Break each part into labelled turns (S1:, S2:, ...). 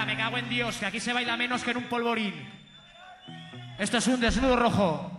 S1: me cago en Dios, que aquí se baila menos que en un polvorín. Esto es un desnudo rojo.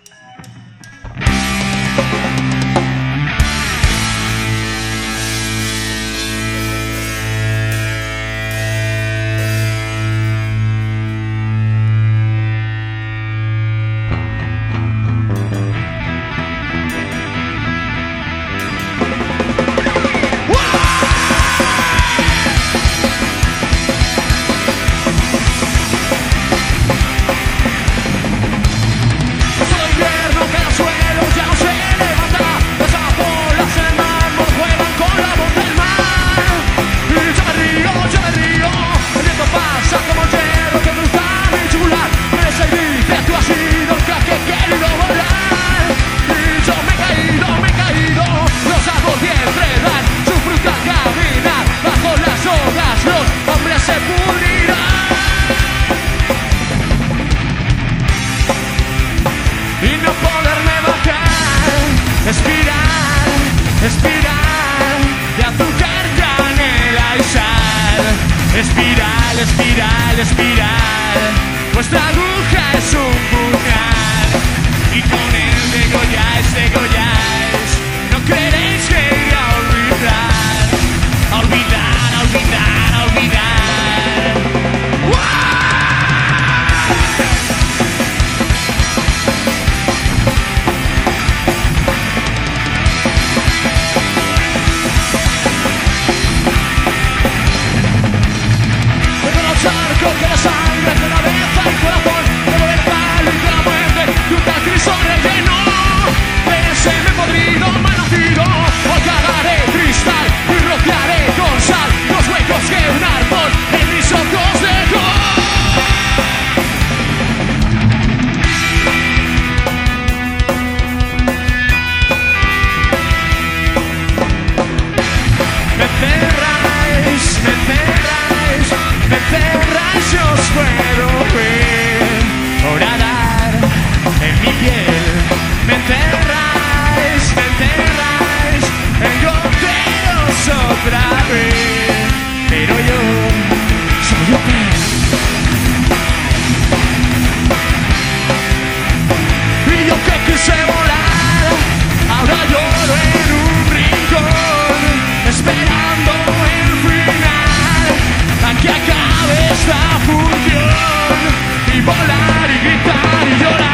S1: Espiral de azúcar, canela y sal. Espiral, espiral, espiral. Vuestra aguja es un puñal y con él degolláis, degolláis. No queréis que ir a olvidar, a olvidar, a olvidar, a olvidar. ¡Wow! Que la sangre te la deja el corazón, luego del palo y de la muerte, y un tal Cristo relleno de semen podrido, mal nacido. Hoy cagaré cristal y rociaré con sal los huecos que un árbol en mis ojos dejó. Me cerráis, me cerráis, me cerráis, yo os puedo ver horadar en mi piel. Me encerráis, en goteos otra vez. Pero yo soy un pez y yo que quise volar, ahora lloro en un rincón, esperando el final a que acabe esta función y volar y gritar y llorar.